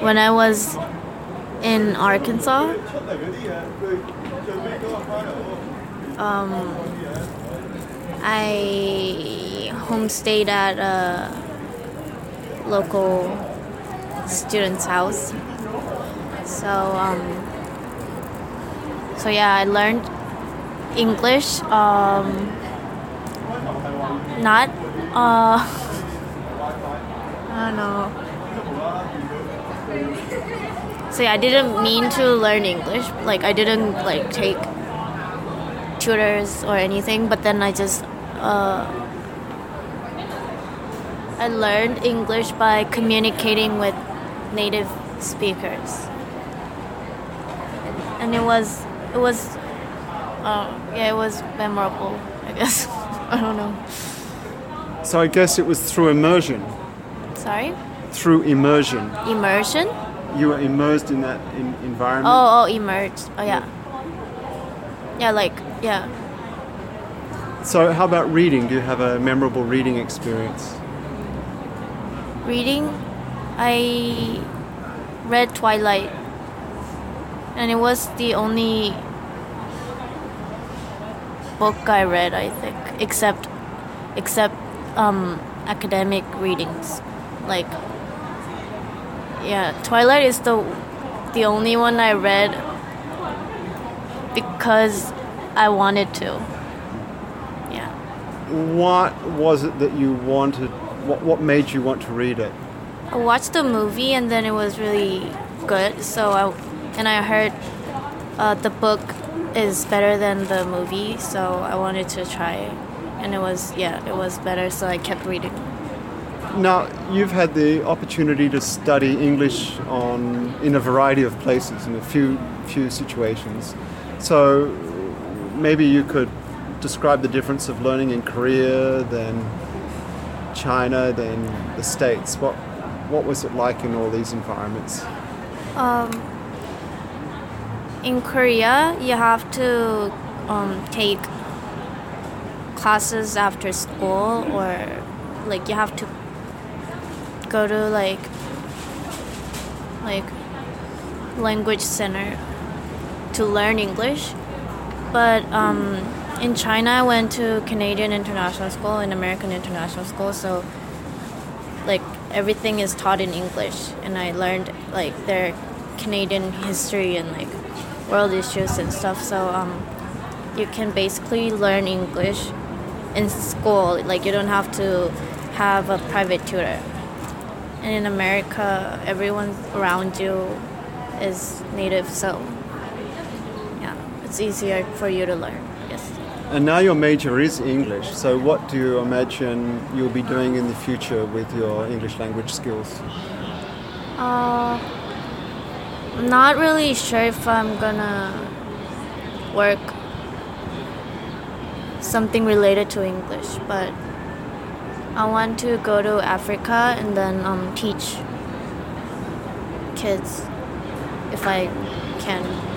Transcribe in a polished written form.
when I was in Arkansas, I homestayed at a local student's house. So yeah, I learned English. Not, I don't know. So yeah, I didn't mean to learn English. Like I didn't like take tutors or anything. But then I learned English by communicating with native speakers, and it was memorable, I guess. I don't know. So I guess it was through immersion. Sorry? Through immersion. Immersion? You were immersed in that environment. Oh, immersed. Oh yeah. Yeah. So how about reading? Do you have a memorable reading experience? Reading, I read Twilight, and it was the only book I read, I think, except academic readings. Like, yeah, Twilight is the only one I read because I wanted to. Yeah. What was it that you wanted? What made you want to read it? I watched the movie and then it was really good. I heard the book is better than the movie, so I wanted to try it. And it was better, so I kept reading. Now, you've had the opportunity to study English in a variety of places, in a few situations. So maybe you could describe the difference of learning in Korea, then China, then the States. What was it like in all these environments? In Korea, you have to take classes after school, or like you have to go to like language center to learn English. But in China, I went to Canadian International School and American International School, so like everything is taught in English, and I learned like their Canadian history and like world issues and stuff. So you can basically learn English in school. Like you don't have to have a private tutor. And in America, everyone around you is native, so yeah, it's easier for you to learn. Yes. And now your major is English, so what do you imagine you'll be doing in the future with your English language skills? I'm not really sure if I'm gonna work something related to English, but I want to go to Africa and then teach kids if I can.